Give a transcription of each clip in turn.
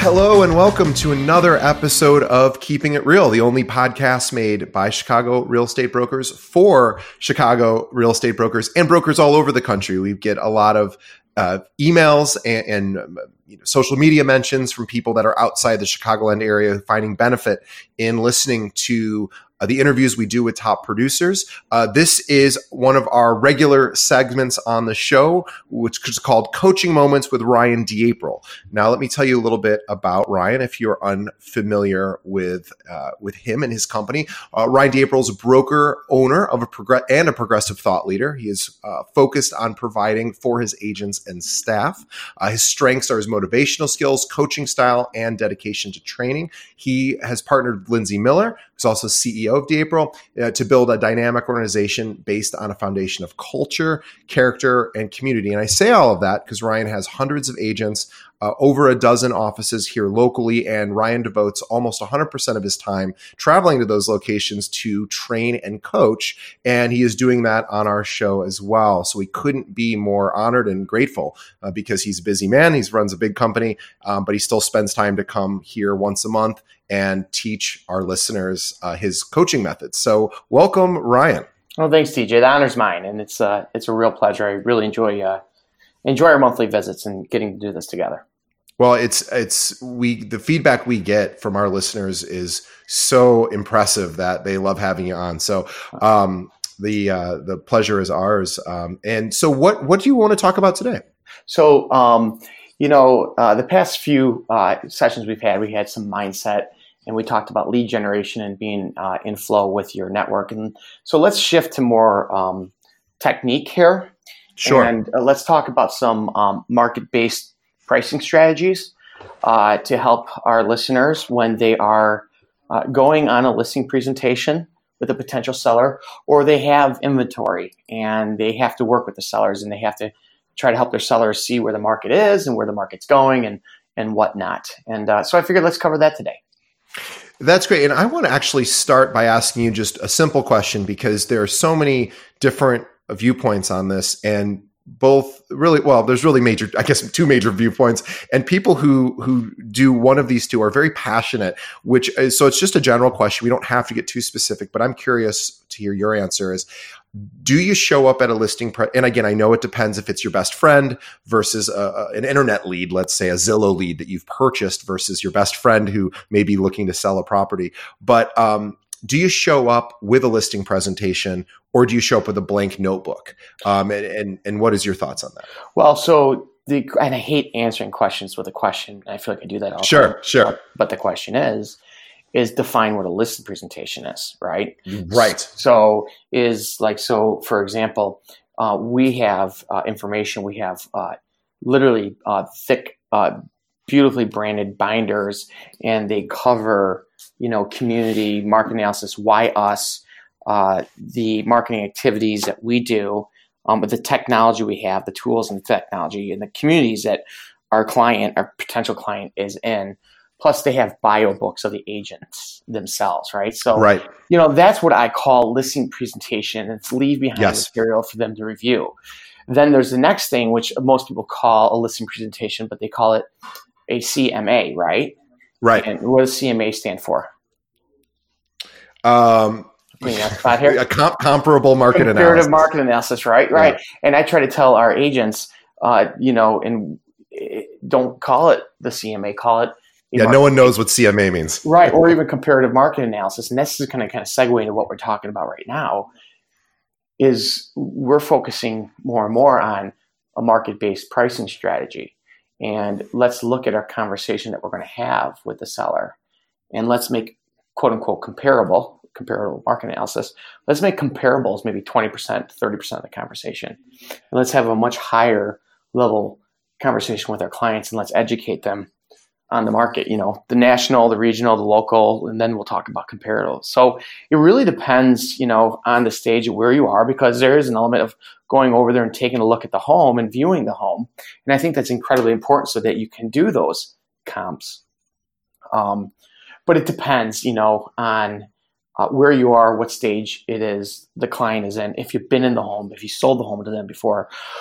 Hello and welcome to another episode of Keeping It Real, the only podcast made by Chicago real estate brokers for Chicago real estate brokers and brokers all over the country. We get a lot of emails and social media mentions from people that are outside the Chicagoland area finding benefit in listening to the interviews we do with top producers. This is one of our regular segments on the show, which is called Coaching Moments with Ryan D'April. Now, let me tell you a little bit about Ryan if you're unfamiliar with him and his company. Ryan D'April is a broker, owner of a progressive thought leader. He is focused on providing for his agents and staff. His strengths are his motivational skills, coaching style, and dedication to training. He has partnered with Lindsay Miller, who's also CEO of D'April, to build a dynamic organization based on a foundation of culture, character, and community. And I say all of that because Ryan has hundreds of agents, over a dozen offices here locally, and Ryan devotes almost 100% of his time traveling to those locations to train and coach, and he is doing that on our show as well. So we couldn't be more honored and grateful because he's a busy man. He runs a big company, but he still spends time to come here once a month and teach our listeners his coaching methods. So welcome, Ryan. Well, thanks, TJ. The honor's mine, and it's a real pleasure. I really enjoy our monthly visits and getting to do this together. Well, the feedback we get from our listeners is so impressive that they love having you on. So the pleasure is ours. And so what do you want to talk about today? So the past few sessions we had some mindset, and we talked about lead generation and being in flow with your network. And so let's shift to more technique here. Sure. And let's talk about some market-based pricing strategies to help our listeners when they are going on a listing presentation with a potential seller, or they have inventory and they have to work with the sellers and they have to try to help their sellers see where the market is and where the market's going and whatnot. And so I figured let's cover that today. That's great. And I want to actually start by asking you just a simple question, because there are so many different viewpoints on this, and there's really two major viewpoints, and people who do one of these two are very passionate, so it's just a general question. We don't have to get too specific, but I'm curious to hear your answer is, do you show up at a listing? And again, I know it depends if it's your best friend versus an internet lead, let's say a Zillow lead that you've purchased versus your best friend who may be looking to sell a property. But do you show up with a listing presentation, or do you show up with a blank notebook? And what is your thoughts on that? Well, and I hate answering questions with a question. I feel like I do that all the time. Sure. But the question is define what a listing presentation is, right? Right. So for example, we have information. We have literally thick, beautifully branded binders, and they cover community market analysis, why us, the marketing activities that we do, with the technology we have, the tools and technology, and the communities that our potential client is in. Plus, they have bio books of the agents themselves, right? So, right. That's what I call listing presentation. It's leave behind material for them to review. Then there's the next thing, which most people call a listing presentation, but they call it a CMA, right? Right. And what does CMA stand for? A comparable market analysis. Comparative market analysis, right? Yeah. Right. And I try to tell our agents, and don't call it the CMA, call it. No one knows what CMA means. Right. Or even comparative market analysis. And this is kind of segue into what we're talking about right now, is we're focusing more and more on a market-based pricing strategy. And let's look at our conversation that we're going to have with the seller, and let's make quote unquote comparable market analysis. Let's make comparables maybe 20%, 30% of the conversation. And let's have a much higher level conversation with our clients, and let's educate them on the market, the national, the regional, the local, and then we'll talk about comparables. So it really depends, on the stage of where you are, because there is an element of going over there and taking a look at the home and viewing the home. And I think that's incredibly important so that you can do those comps. But it depends, on where you are, what stage it is the client is in, if you've been in the home, if you sold the home to them before,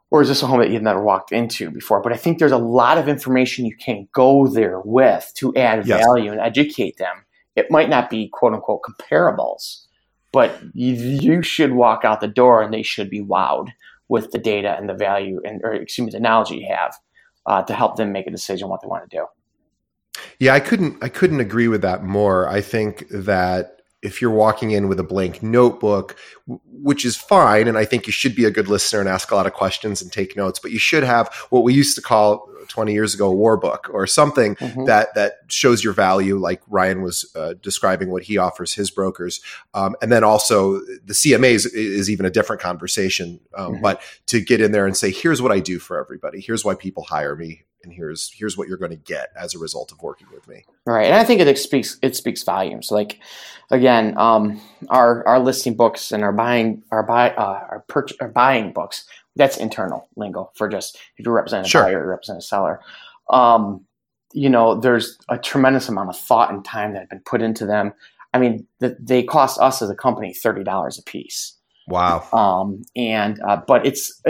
Or is this a home that you've never walked into before? But I think there's a lot of information you can go there with to add value and educate them. It might not be quote unquote comparables, but you should walk out the door and they should be wowed with the data and the value the knowledge you have to help them make a decision what they want to do. Yeah, I couldn't agree with that more. I think that if you're walking in with a blank notebook, which is fine, and I think you should be a good listener and ask a lot of questions and take notes, but you should have what we used to call 20 years ago a war book or something that shows your value, like Ryan was describing what he offers his brokers. And then also the CMAs is even a different conversation. But to get in there and say, here's what I do for everybody. Here's why people hire me. And here's what you're going to get as a result of working with me. Right. And I think it speaks volumes. Like, again, our listing books and our buying books, that's internal lingo for just if you represent a buyer, you represent a seller. There's a tremendous amount of thought and time that have been put into them. I mean, they cost us as a company $30 a piece. Wow. But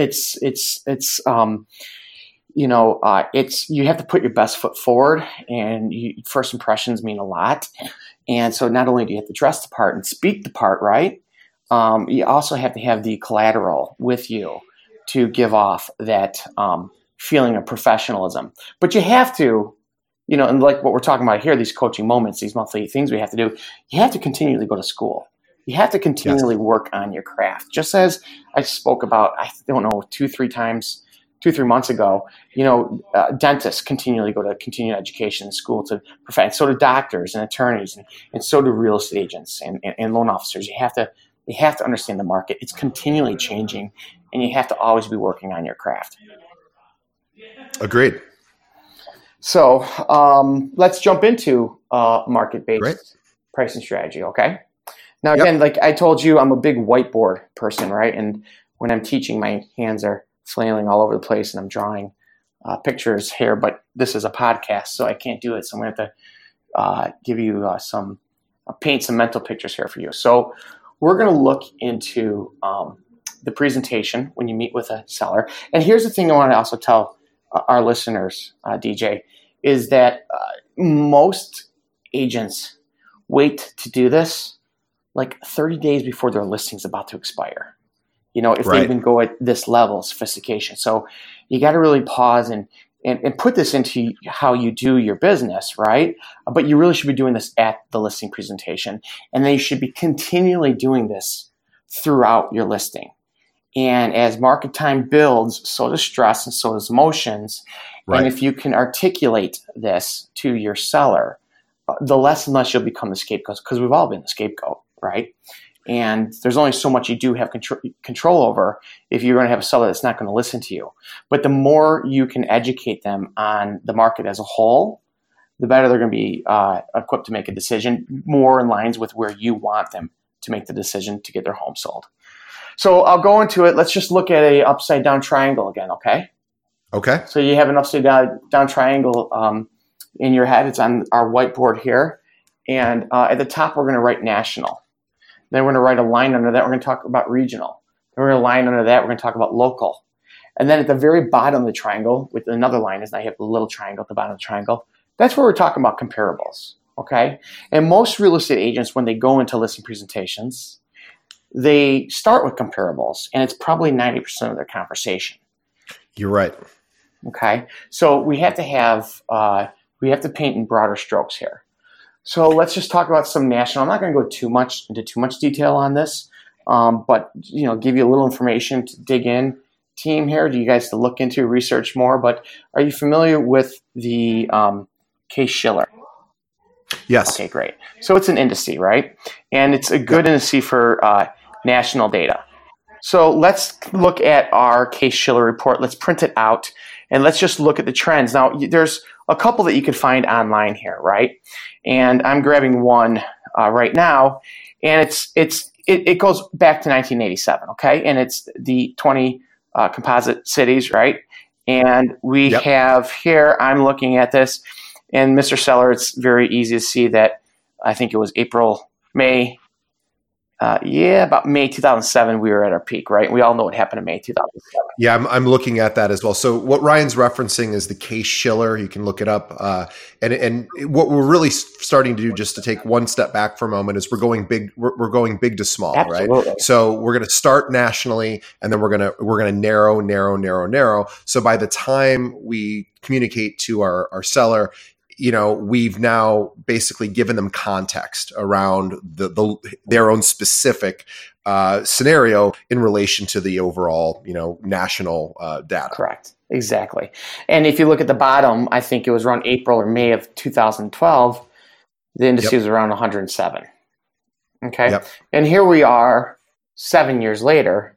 you have to put your best foot forward, and first impressions mean a lot. And so not only do you have to dress the part and speak the part right, you also have to have the collateral with you to give off that feeling of professionalism. But you have to, and like what we're talking about here, these coaching moments, these monthly things we have to do, you have to continually go to school. You have to continually work on your craft. Just as I spoke about, 2-3 months ago, dentists continually go to continuing education school to perfect. So do doctors and attorneys, and so do real estate agents and loan officers. You have to understand the market. It's continually changing, and you have to always be working on your craft. Agreed. So let's jump into market-based pricing strategy, okay? Now, again, like I told you, I'm a big whiteboard person, right? And when I'm teaching, my hands are flailing all over the place and I'm drawing pictures here, but this is a podcast, so I can't do it. So I'm going to have to give you paint some mental pictures here for you. So we're going to look into the presentation when you meet with a seller. And here's the thing I want to also tell our listeners, DJ, is that most agents wait to do this like 30 days before their listing's about to expire. If they even go at this level of sophistication. So you got to really pause and put this into how you do your business, right? But you really should be doing this at the listing presentation. And then you should be continually doing this throughout your listing. And as market time builds, so does stress and so does emotions. Right. And if you can articulate this to your seller, the less and less you'll become the scapegoat, because we've all been the scapegoat, right? And there's only so much you do have control over if you're going to have a seller that's not going to listen to you. But the more you can educate them on the market as a whole, the better they're going to be equipped to make a decision more in lines with where you want them to make the decision to get their home sold. So I'll go into it. Let's just look at a upside down triangle again, okay? Okay. So you have an upside down triangle in your head. It's on our whiteboard here. And at the top, we're going to write national. Then we're going to write a line under that. We're going to talk about regional. Then we're going to line under that. We're going to talk about local. And then at the very bottom of the triangle, with another line, is now you have a little triangle at the bottom of the triangle. That's where we're talking about comparables, okay? And most real estate agents, when they go into listing presentations, they start with comparables, and it's probably 90% of their conversation. You're right. Okay? So we have to paint in broader strokes here. So let's just talk about some national. I'm not going to go into too much detail on this, but give you a little information to dig in. Team here, do you guys to look into, research more? But are you familiar with the Case-Shiller? Yes. Okay, great. So it's an indice, right? And it's a good indice for national data. So let's look at our Case-Shiller report. Let's print it out, and let's just look at the trends. Now, there's a couple that you can find online here, right? And I'm grabbing one right now, and it goes back to 1987, okay? And it's the 20 composite cities, right? And we have here, I'm looking at this, and Mr. Seller, it's very easy to see that I think it was April, May, about May 2007, we were at our peak, right? We all know what happened in May 2007. Yeah, I'm looking at that as well. So what Ryan's referencing is the Case-Shiller. You can look it up. And what we're really starting to do, just to take one step back for a moment, is we're going big. We're going big to small, Absolutely. right? So we're going to start nationally, and then we're going to narrow. So by the time we communicate to our seller, we've now basically given them context around their own specific scenario in relation to the overall, national data. Correct. Exactly. And if you look at the bottom, I think it was around April or May of 2012, the industry was around 107. Okay. Yep. And here we are 7 years later,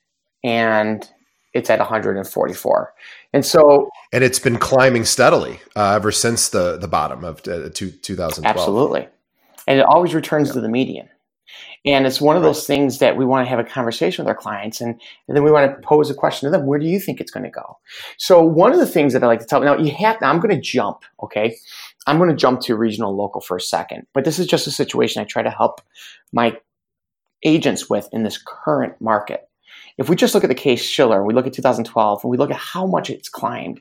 and it's at 144. And it's been climbing steadily ever since the bottom of 2012. Absolutely. And it always returns to the median. And it's one of those things that we want to have a conversation with our clients. And then we want to pose a question to them. Where do you think it's going to go? So one of the things that I like to tell now, I'm going to jump. Okay. I'm going to jump to regional and local for a second, but this is just a situation I try to help my agents with in this current market. If we just look at the Case-Shiller, we look at 2012, and we look at how much it's climbed,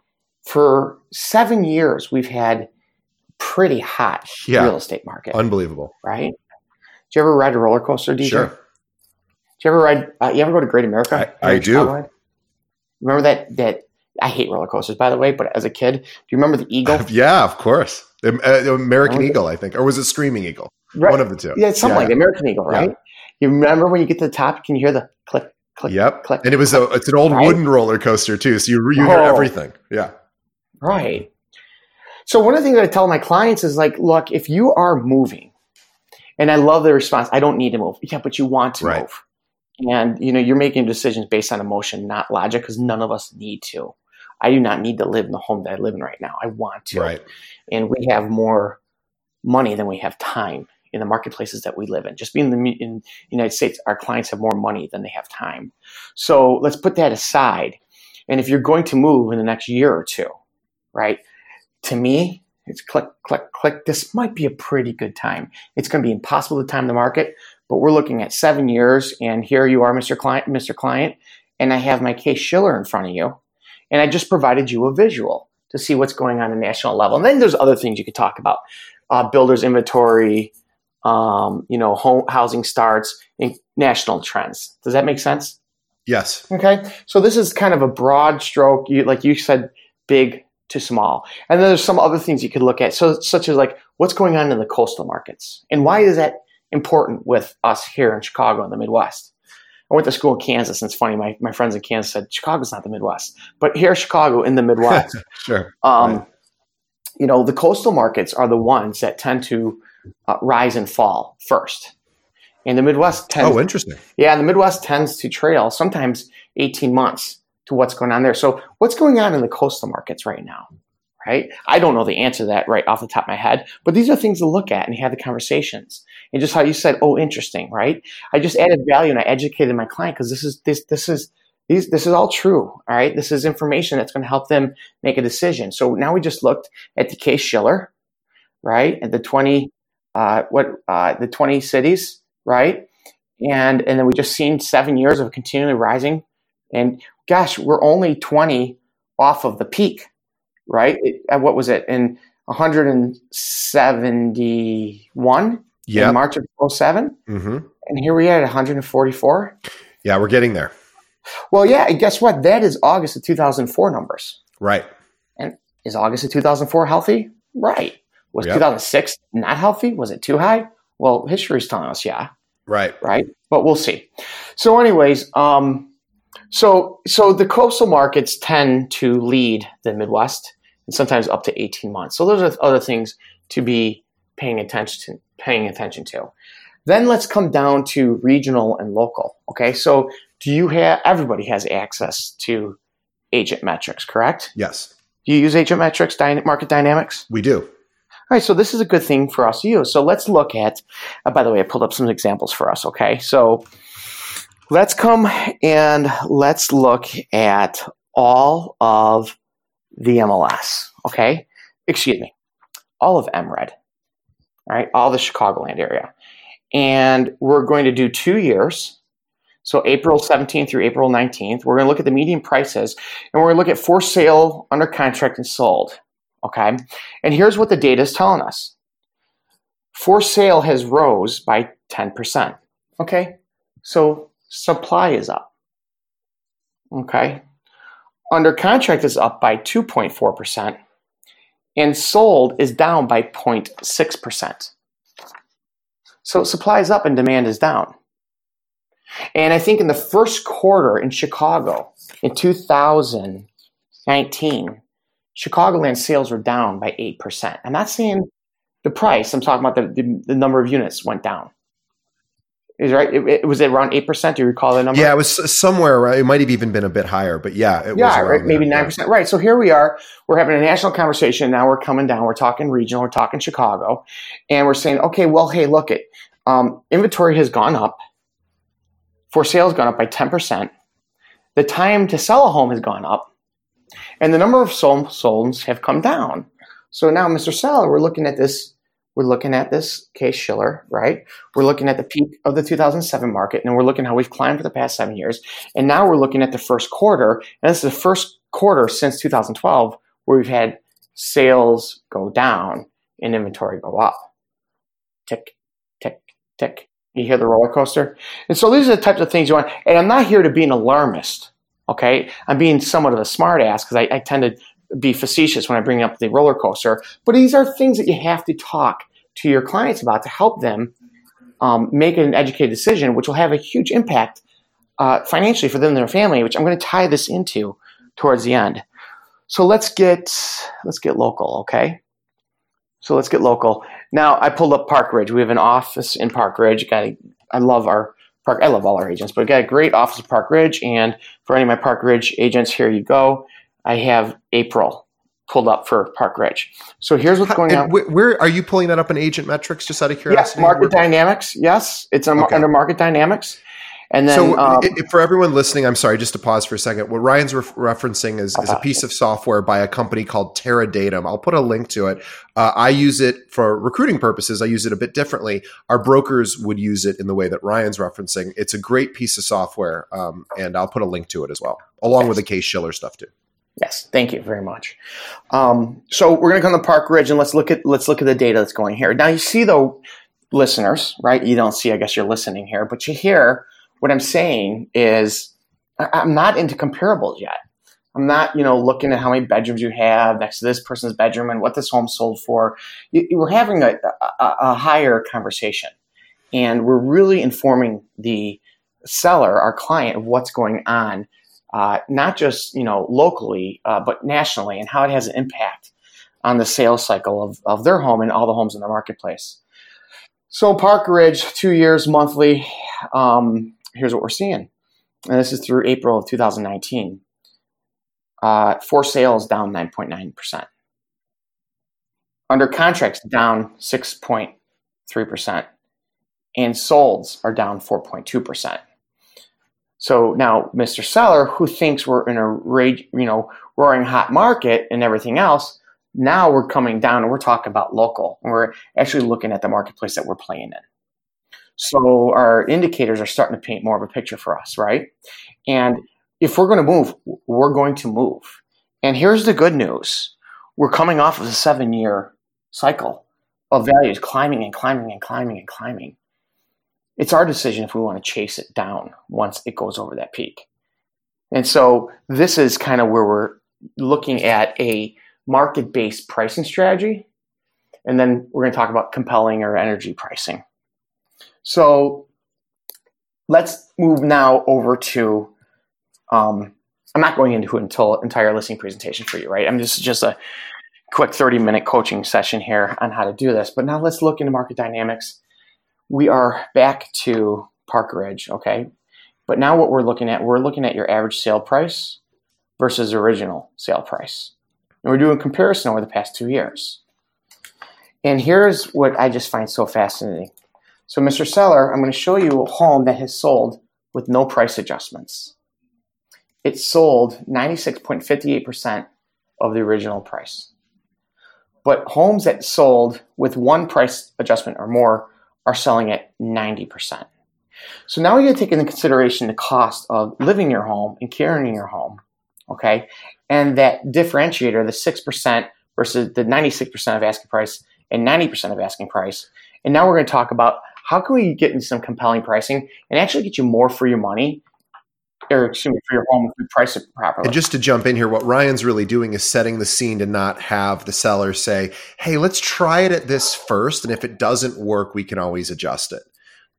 for 7 years, we've had pretty hot real estate market. Unbelievable. Right? Did you ever ride a roller coaster, DJ? Sure. Did you ever ride, you ever go to Great America? I do. Remember that, I hate roller coasters, by the way, but as a kid, do you remember the Eagle? Yeah, of course. The American Eagle, I think. Or was it Screaming Eagle? Right. One of the two. Yeah, it's something like the American Eagle, right? Yeah. You remember when you get to the top, can you hear the click, click, click? And it's an old wooden roller coaster too, so you hear everything. Yeah. Right. So one of the things that I tell my clients is like, look, if you are moving, and I love the response, I don't need to move. Yeah, but you want to move. And you're making decisions based on emotion, not logic, because none of us need to. I do not need to live in the home that I live in right now. I want to. Right. And we have more money than we have time in the marketplaces that we live in. Just being in the United States, our clients have more money than they have time. So let's put that aside. And if you're going to move in the next year or two, right, to me, it's click, click, click. This might be a pretty good time. It's going to be impossible to time the market, but we're looking at 7 years. And here you are, Mr. Client, and I have my Case-Shiller in front of you. And I just provided you a visual to see what's going on at a national level. And then there's other things you could talk about. Builders inventory, home housing starts, and national trends. Does that make sense? Yes. Okay. So this is kind of a broad stroke, like you said, big to small. And then there's some other things you could look at, such as like what's going on in the coastal markets. And why is that important with us here in Chicago and the Midwest? I went to school in Kansas, and it's funny, my friends in Kansas said, Chicago's not the Midwest. But here, Chicago in the Midwest. Sure. The coastal markets are the ones that tend to rise and fall first. And the Midwest tends... Oh, interesting. Yeah, the Midwest tends to trail sometimes 18 months to what's going on there. So what's going on in the coastal markets right now, right? I don't know the answer to that right off the top of my head, but these are things to look at and have the conversations. And just how you said, oh, interesting, right? I just added value and I educated my client because this is all true, all right? This is information that's going to help them make a decision. So now we just looked at the Case-Shiller, right? At the 20 cities, right? And then we just seen 7 years of continually rising. And gosh, we're only 20 off of the peak, right? What was it? In 171 in March of 2007? Mm-hmm. And here we are at 144? Yeah, we're getting there. Well, yeah, and guess what? That is August of 2004 numbers. Right. And is August of 2004 healthy? Right. Was 2006 not healthy? Was it too high? Well, history's telling us, yeah. Right. Right. But we'll see. So anyways, so the coastal markets tend to lead the Midwest and sometimes up to 18 months. So those are other things to be paying attention to. Then let's come down to regional and local. Okay. So everybody has access to Agent Metrics, correct? Yes. Do you use Agent Metrics, Market Dynamics? We do. All right, so this is a good thing for us to use. So let's look at, by the way, I pulled up some examples for us, okay? So let's come and let's look at all of the MLS, okay? Excuse me, all of MRED, all right? All the Chicagoland area. And we're going to do 2 years. So April 17th through April 19th. We're going to look at the median prices, and we're going to look at for sale, under contract, and sold. Okay. And here's what the data is telling us. For sale has rose by 10%. Okay. So supply is up. Okay. Under contract is up by 2.4%, and sold is down by 0.6%. So supply is up and demand is down. And I think in the first quarter in Chicago in 2019, Chicagoland sales were down by 8%. I'm not saying the price, I'm talking about the number of units went down. Is right? It was around 8%. Do you recall the number? Yeah, it was somewhere. Right? It might have even been a bit higher, but yeah, it was right, maybe 9%. Yeah. Right. So here we are. We're having a national conversation. Now we're coming down. We're talking regional. We're talking Chicago, and we're saying, okay, well, hey, look, inventory has gone up. For sale has gone up by 10%. The time to sell a home has gone up, and the number of solds have come down. So now, Mr. Seller, we're looking at this. We're looking at this Case-Shiller, right? We're looking at the peak of the 2007 market, and we're looking how we've climbed for the past 7 years. And now we're looking at the first quarter, and this is the first quarter since 2012 where we've had sales go down and inventory go up. Tick, tick, tick. You hear the roller coaster? And so these are the types of things you want. And I'm not here to be an alarmist, okay? I'm being somewhat of a smart ass because I tend to be facetious when I bring up the roller coaster, but these are things that you have to talk to your clients about to help them make an educated decision, which will have a huge impact financially for them and their family, which I'm going to tie this into towards the end. So let's get local, okay? So let's get local. Now I pulled up Park Ridge. We have an office in Park Ridge. I love our Park. I love all our agents, but we got a great office at Park Ridge. And for any of my Park Ridge agents, here you go. I have April pulled up for Park Ridge. So here's what's going on. Where are you pulling that up in Agent Metrics, just out of curiosity? Yes, Market Dynamics. Yes, it's under Market Dynamics. And then, for everyone listening, I'm sorry, just to pause for a second. What Ryan's referencing is a piece of software by a company called Teradatum. I'll put a link to it. I use it for recruiting purposes. I use it a bit differently. Our brokers would use it in the way that Ryan's referencing. It's a great piece of software, and I'll put a link to it as well, along with the Case-Shiller stuff too. Yes, thank you very much. So we're going to come to Park Ridge and let's look at the data that's going here. Now you see, though, listeners, right? You don't see, I guess you're listening here, but you hear what I'm saying is I'm not into comparables yet. I'm not, looking at how many bedrooms you have next to this person's bedroom and what this home sold for. We're having a higher conversation, and we're really informing the seller, our client, of what's going on. Not just locally, but nationally, and how it has an impact on the sales cycle of their home and all the homes in the marketplace. So Park Ridge, 2 years monthly. Here's what we're seeing, and this is through April of 2019. For sales down 9.9%. Under contracts down 6.3%, and solds are down 4.2%. So now, Mr. Seller, who thinks we're in a roaring hot market and everything else, now we're coming down and we're talking about local. And we're actually looking at the marketplace that we're playing in. So our indicators are starting to paint more of a picture for us, right? And if we're going to move, we're going to move. And here's the good news. We're coming off of a 7-year cycle of values climbing and climbing and climbing and climbing. It's our decision if we want to chase it down once it goes over that peak. And so this is kind of where we're looking at a market-based pricing strategy. And then we're going to talk about compelling or energy pricing. So let's move now over to, I'm not going into an entire listing presentation for you, right? I'm just a quick 30-minute coaching session here on how to do this. But now let's look into market dynamics. We are back to Park Ridge, okay? But now what we're looking at your average sale price versus original sale price. And we're doing a comparison over the past 2 years. And here's what I just find so fascinating. So, Mr. Seller, I'm going to show you a home that has sold with no price adjustments. It sold 96.58% of the original price. But homes that sold with one price adjustment or more are selling at 90%. So now we got to take into consideration the cost of living in your home and carrying your home, okay? And that differentiator, the 6% versus the 96% of asking price and 90% of asking price. And now we're going to talk about how can we get into some compelling pricing and actually get you more for your money, or excuse me, for your home if we price it properly. And just to jump in here, what Ryan's really doing is setting the scene to not have the seller say, hey, let's try it at this first. And if it doesn't work, we can always adjust it.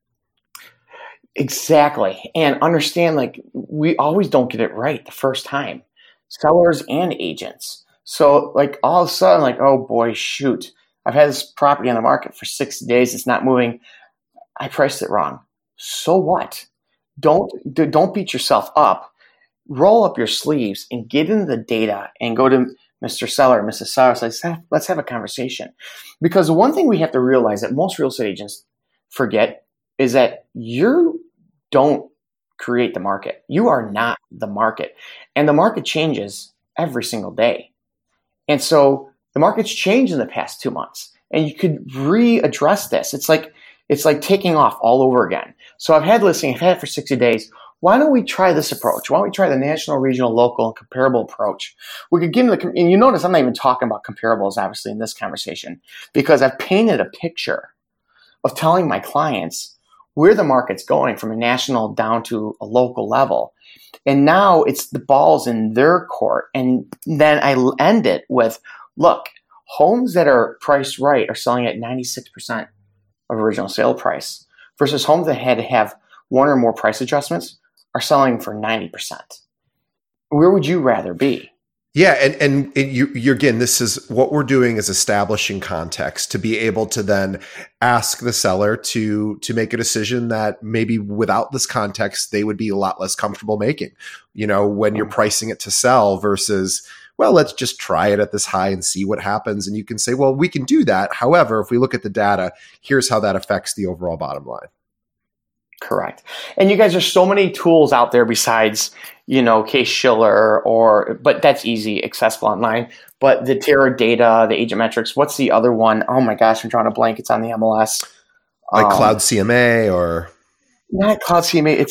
Exactly. And understand, like, we always don't get it right the first time, sellers and agents. So like all of a sudden, like, oh boy, shoot, I've had this property on the market for 60 days. It's not moving. I priced it wrong. So what? Don't beat yourself up. Roll up your sleeves and get into the data and go to Mr. Seller, Mrs. Seller. Let's have a conversation. Because the one thing we have to realize that most real estate agents forget is that you don't create the market. You are not the market. And the market changes every single day. And so the market's changed in the past 2 months. And you could readdress this. It's like taking off all over again. So I've had listing, I've had it for 60 days. Why don't we try this approach? Why don't we try the national, regional, local, and comparable approach? We could get into and you notice I'm not even talking about comparables, obviously, in this conversation, because I've painted a picture of telling my clients where the market's going from a national down to a local level. And now it's the ball's in their court. And then I end it with, look, homes that are priced right are selling at 96% of original sale price versus homes that had to have one or more price adjustments are selling for 90%. Where would you rather be? Yeah, and you again, this is what we're doing is establishing context to be able to then ask the seller to make a decision that maybe without this context they would be a lot less comfortable making. You know, when you're pricing it to sell versus, well, let's just try it at this high and see what happens. And you can say, well, we can do that. However, if we look at the data, here's how that affects the overall bottom line. Correct. And you guys, there's so many tools out there besides, Case-Shiller but that's easy, accessible online. But the Terra Data, the Agent Metrics, what's the other one? Oh my gosh, I'm drawing a blank. It's on the MLS. Like Cloud CMA or... Not Cloud CMA. It's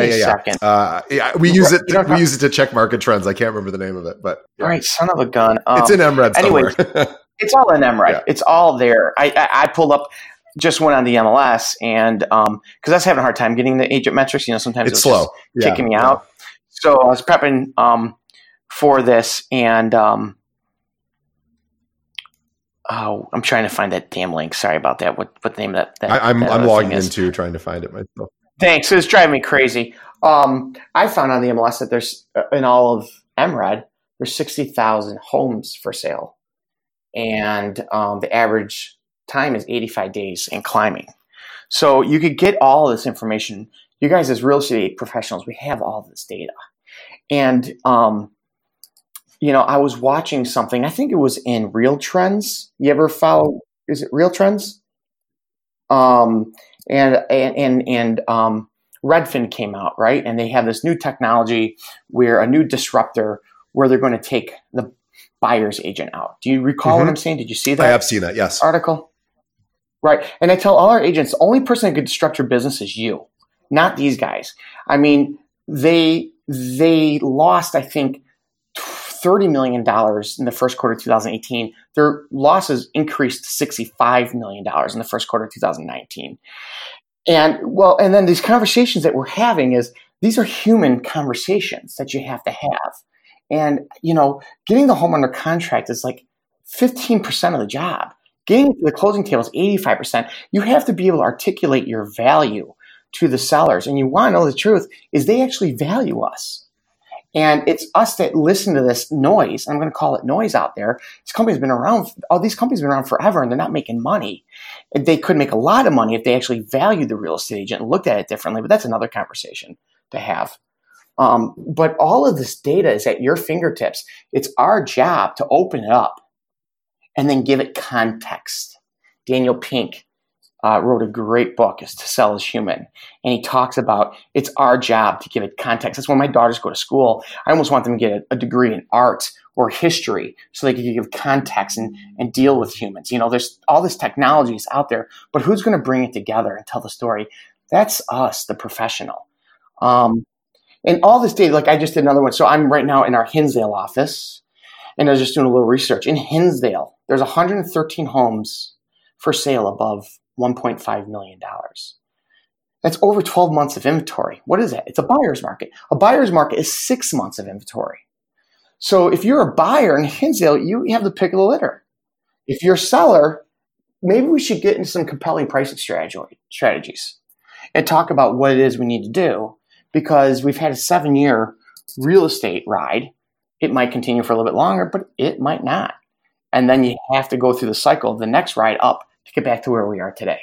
yeah. We use it. We use it to check market trends. I can't remember the name of it, but yeah. All right, son of a gun. It's in MRED somewhere. Anyway, it's all in MRED. Yeah. It's all there. I pulled up. Just went on the MLS and because I was having a hard time getting the agent metrics. Sometimes it's slow, kicking me out. So I was prepping for this, and I'm trying to find that damn link. Sorry about that. What the name of that? I'm logging into trying to find it myself. Thanks. It's driving me crazy. I found on the MLS that there's in all of MRED there's 60,000 homes for sale, and the average time is 85 days and climbing. So you could get all of this information. You guys as real estate professionals, we have all this data. And, I was watching something, I think it was in Real Trends. You ever follow, is it Real Trends? And Redfin came out, right? And they have this new technology a new disruptor where they're going to take the buyer's agent out. Do you recall what I'm saying? Did you see that? I have seen that, yes. Article? Right. And I tell all our agents, the only person that could disrupt your business is you, not these guys. I mean, they lost, I think, $30 million in the first quarter of 2018. Their losses increased to $65 million in the first quarter of 2019. And then these conversations that we're having these are human conversations that you have to have. And, getting the home under contract is like 15% of the job. Getting to the closing table is 85%. You have to be able to articulate your value to the sellers. And you want to know the truth is they actually value us. And it's us that listen to this noise. I'm going to call it noise out there. These companies have been around forever and they're not making money. They could make a lot of money if they actually valued the real estate agent and looked at it differently, but that's another conversation to have. But all of this data is at your fingertips. It's our job to open it up and then give it context. Daniel Pink wrote a great book, is To Sell is Human. And he talks about it's our job to give it context. That's when my daughters go to school. I almost want them to get a degree in art or history so they can give context and deal with humans. There's all this technology is out there, but who's going to bring it together and tell the story? That's us, the professional. And all this data, like I just did another one. So I'm right now in our Hinsdale office, and I was just doing a little research. In Hinsdale, there's 113 homes for sale above $1.5 million. That's over 12 months of inventory. What is that? It's a buyer's market. A buyer's market is 6 months of inventory. So if you're a buyer in Hinsdale, you have the pick of the litter. If you're a seller, maybe we should get into some compelling pricing strategies and talk about what it is we need to do, because we've had a 7-year real estate ride. It might continue for a little bit longer, but it might not. And then you have to go through the cycle of the next ride up to get back to where we are today.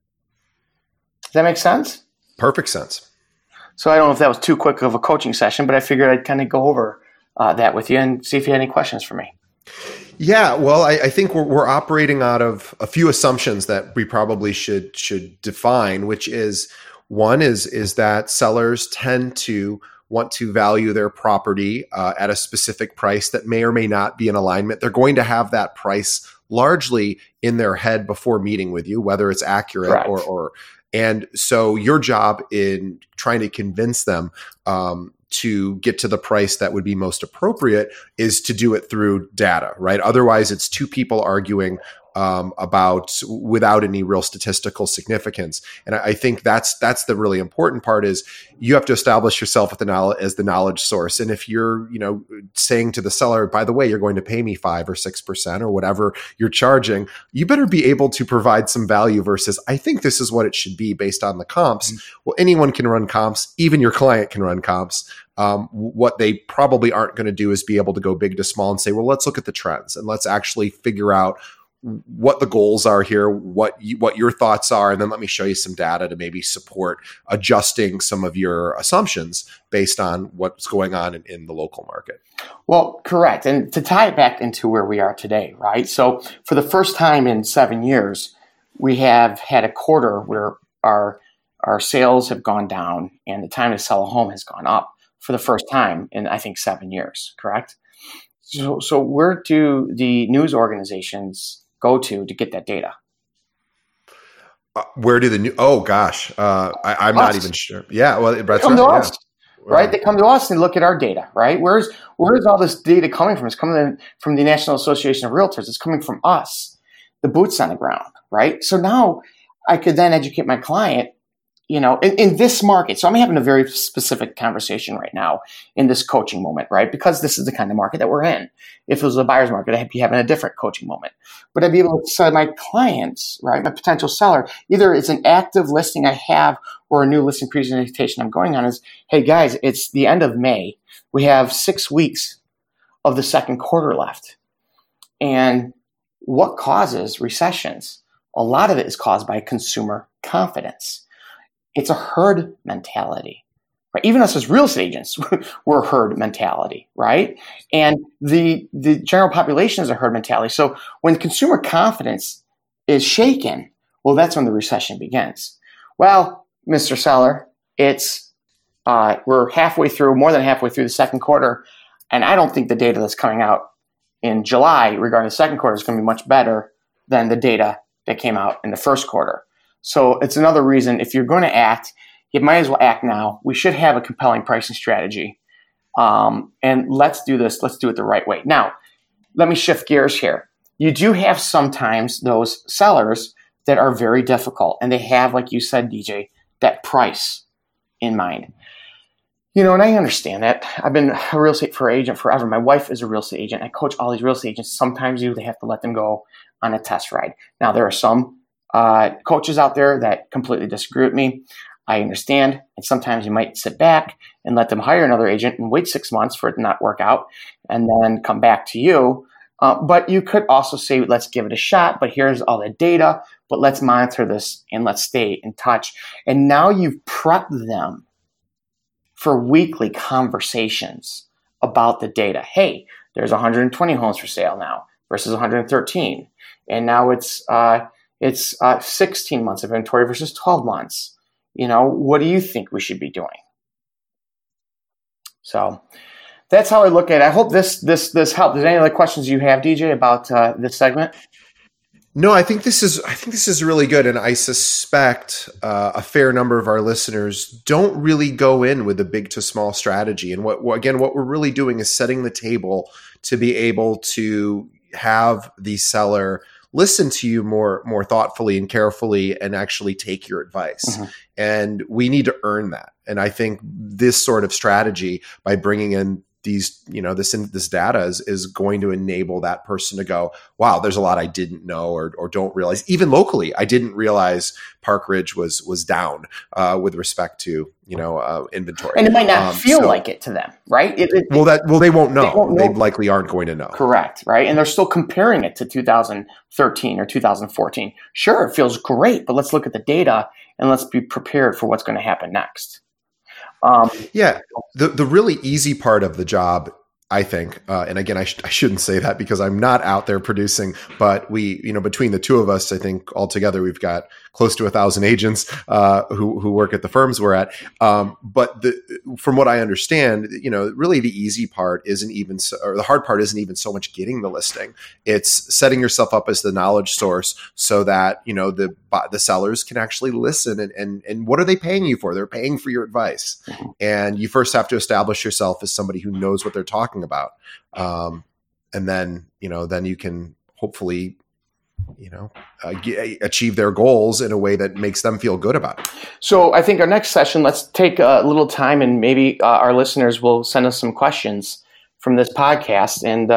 Does that make sense? Perfect sense. So I don't know if that was too quick of a coaching session, but I figured I'd kind of go over that with you and see if you had any questions for me. Yeah, well, I think we're operating out of a few assumptions that we probably should define, which is one is that sellers tend to want to value their property at a specific price that may or may not be in alignment. They're going to have that price largely in their head before meeting with you, whether it's accurate Correct. or and so your job in trying to convince them to get to the price that would be most appropriate is to do it through data, right? Otherwise, it's two people arguing without any real statistical significance. And I think that's the really important part is you have to establish yourself as the knowledge source. And if you're, saying to the seller, by the way, you're going to pay me 5 or 6% or whatever you're charging, you better be able to provide some value versus, I think this is what it should be based on the comps. Mm-hmm. Well, anyone can run comps. Even your client can run comps. What they probably aren't going to do is be able to go big to small and say, well, let's look at the trends and let's actually figure out what the goals are here, what your thoughts are, and then let me show you some data to maybe support adjusting some of your assumptions based on what's going on in the local market. Well, correct. And to tie it back into where we are today, right? So for the first time in 7 years, we have had a quarter where our sales have gone down and the time to sell a home has gone up for the first time in, I think, 7 years, correct? So where do the news organizations go to get that data? Where do the oh gosh, I'm not even sure. Yeah, well, that's come right. To us, right? They come to us and look at our data, right? Where's all this data coming from? It's coming from the National Association of Realtors. It's coming from us, the boots on the ground, right? So now I could then educate my client, in this market. So I'm having a very specific conversation right now in this coaching moment, right? Because this is the kind of market that we're in. If it was a buyer's market, I'd be having a different coaching moment. But I'd be able to tell my clients, right, my potential seller, either it's an active listing I have or a new listing presentation I'm going on is, hey guys, it's the end of May. We have 6 weeks of the second quarter left. And what causes recessions? A lot of it is caused by consumer confidence. It's a herd mentality, right? Even us as real estate agents, we're a herd mentality, right? And the general population is a herd mentality. So when consumer confidence is shaken, well, that's when the recession begins. Well, Mr. Seller, it's we're more than halfway through the second quarter, and I don't think the data that's coming out in July regarding the second quarter is going to be much better than the data that came out in the first quarter. So it's another reason, if you're going to act, you might as well act now. We should have a compelling pricing strategy. And let's do this. Let's do it the right way. Now, let me shift gears here. You do have sometimes those sellers that are very difficult, and they have, like you said, DJ, that in mind. And I understand that. I've been a real estate agent forever. My wife is a real estate agent. I coach all these real estate agents. Sometimes they have to let them go on a test ride. Now, there are some coaches out there that completely disagree with me. I understand. And sometimes you might sit back and let them hire another agent and wait 6 months for it to not work out and then come back to you. But you could also say, let's give it a shot, but here's all the data, but let's monitor this and let's stay in touch. And now you've prepped them for weekly conversations about the data. Hey, there's 120 homes for sale now versus 113. And now it's 16 months of inventory versus 12 months. What do you think we should be doing? So that's how I look at it. I hope this helped. Is there any other questions you have, DJ, about this segment? No, I think this is really good, and I suspect a fair number of our listeners don't really go in with a big to small strategy. And what we're really doing is setting the table to be able to have the seller listen to you more thoughtfully and carefully, and actually take your advice. Mm-hmm. And we need to earn that. And I think this sort of strategy, by bringing in these, this data is going to enable that person to go, wow, there's a lot I didn't know or don't realize. Even locally, I didn't realize Park Ridge was down with respect to inventory, and it might not feel like it to them, right? They won't know. They likely aren't going to know. Correct, right? And they're still comparing it to 2013 or 2014. Sure, it feels great, but let's look at the data and let's be prepared for what's going to happen next. The really easy part of the job, I think, and again, I shouldn't say that because I'm not out there producing, but we, between the two of us, I think altogether we've got close to 1,000 agents who work at the firms we're at. But from what I understand, really the easy part isn't even, or the hard part isn't even so much getting the listing. It's setting yourself up as the knowledge source so that, the sellers can actually listen and what are they paying you for? They're paying for your advice. And you first have to establish yourself as somebody who knows what they're talking about. And then you can hopefully, achieve their goals in a way that makes them feel good about it. So I think our next session, let's take a little time and maybe our listeners will send us some questions from this podcast, and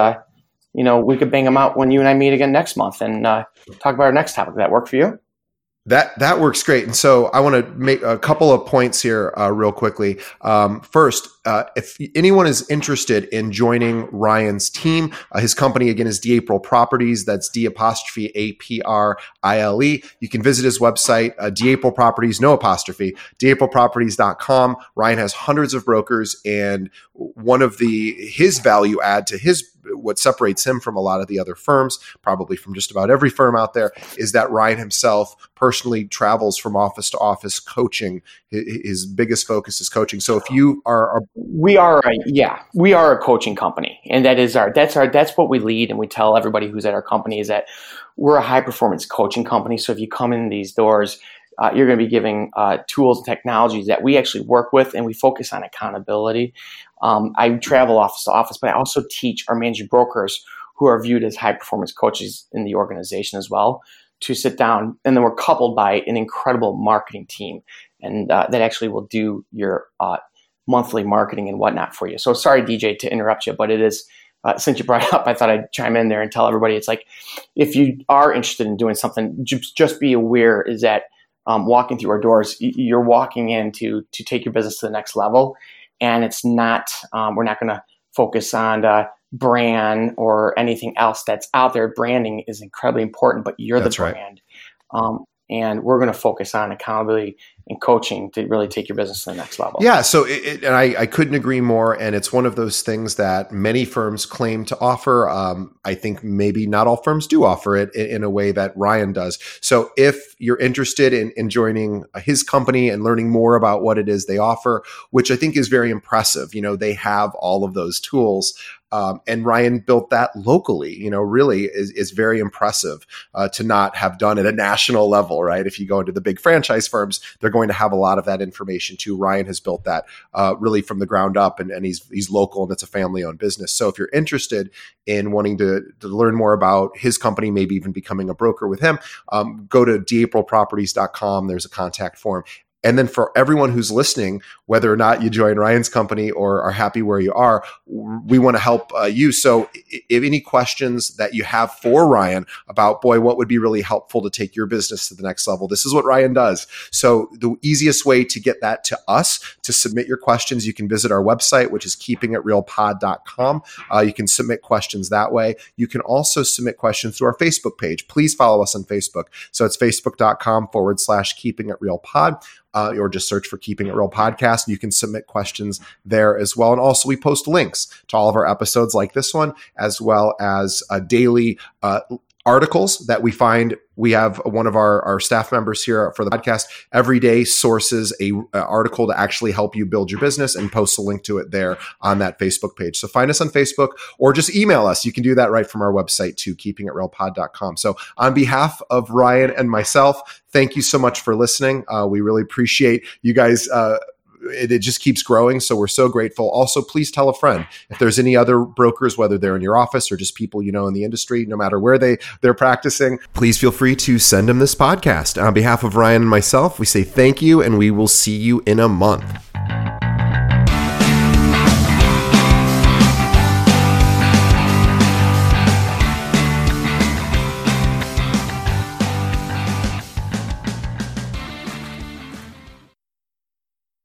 we could bang them out when you and I meet again next month and talk about our next topic. Does that work for you? That works great. And so I want to make a couple of points here real quickly. First, if anyone is interested in joining Ryan's team, his company, again, is DAprile Properties. That's D''Aprile. You can visit his website, DAprile Properties, no apostrophe, DAprileProperties.com. Ryan has hundreds of brokers, and one of his value add to what separates him from a lot of the other firms, probably from just about every firm out there, is that Ryan himself personally travels from office to office coaching. His biggest focus is coaching. So if you we are a coaching company, and that's what we lead. And we tell everybody who's at our company is that we're a high performance coaching company. So if you come in these doors, you're going to be giving tools and technologies that we actually work with, and we focus on accountability. I travel office to office, but I also teach our managing brokers, who are viewed as high performance coaches in the organization as well, to sit down. And then we're coupled by an incredible marketing team, and that actually will do your monthly marketing and whatnot for you. So sorry, DJ, to interrupt you, but it is, since you brought it up, I thought I'd chime in there and tell everybody, it's like, if you are interested in doing something, just be aware is that walking through our doors, you're walking in to take your business to the next level. And it's not, we're not going to focus on brand or anything else that's out there. Branding is incredibly important, but you're the brand. Right. And we're going to focus on accountability and coaching to really take your business to the next level. Yeah. So, and I couldn't agree more. And it's one of those things that many firms claim to offer. I think maybe not all firms do offer it in a way that Ryan does. So if you're interested in joining his company and learning more about what it is they offer, which I think is very impressive, they have all of those tools. And Ryan built that locally, really is very impressive to not have done at a national level, right? If you go into the big franchise firms, they're going to have a lot of that information too. Ryan has built that really from the ground up, and he's local, and it's a family-owned business. So if you're interested in wanting to learn more about his company, maybe even becoming a broker with him, go to DAprileProperties.com. There's a contact form. And then for everyone who's listening, whether or not you join Ryan's company or are happy where you are, we want to help you. So if any questions that you have for Ryan about, what would be really helpful to take your business to the next level, this is what Ryan does. So the easiest way to get that to us, to submit your questions, you can visit our website, which is keepingitrealpod.com. You can submit questions that way. You can also submit questions through our Facebook page. Please follow us on Facebook. So it's facebook.com/keepingitrealpod. Or just search for Keeping It Real Podcast. You can submit questions there as well. And also we post links to all of our episodes like this one, as well as daily articles that we find. We have one of our staff members here for the podcast every day sources a article to actually help you build your business and posts a link to it there on that Facebook page. So find us on Facebook or just email us. You can do that right from our website to keepingitrealpod.com. So on behalf of Ryan and myself, thank you so much for listening. We really appreciate you guys. It just keeps growing. So we're so grateful. Also, please tell a friend. If there's any other brokers, whether they're in your office or just people you know in the industry, no matter where they're practicing, please feel free to send them this podcast. On behalf of Ryan and myself, we say thank you, and we will see you in a month.